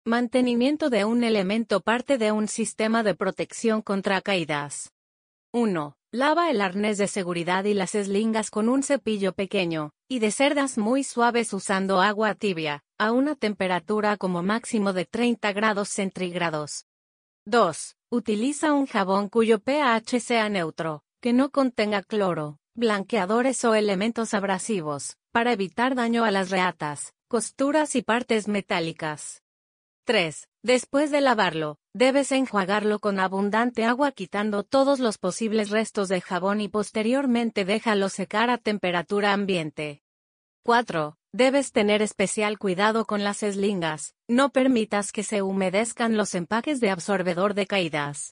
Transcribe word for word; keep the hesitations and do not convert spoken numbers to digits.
Mantenimiento de un elemento parte de un sistema de protección contra caídas. uno. Lava el arnés de seguridad y las eslingas con un cepillo pequeño, y de cerdas muy suaves usando agua tibia, a una temperatura como máximo de treinta grados centígrados. dos. Utiliza un jabón cuyo pH sea neutro, que no contenga cloro, blanqueadores o elementos abrasivos, para evitar daño a las reatas, costuras y partes metálicas. tres. Después de lavarlo, debes enjuagarlo con abundante agua quitando todos los posibles restos de jabón y posteriormente déjalo secar a temperatura ambiente. cuatro. Debes tener especial cuidado con las eslingas, no permitas que se humedezcan los empaques de absorbedor de caídas.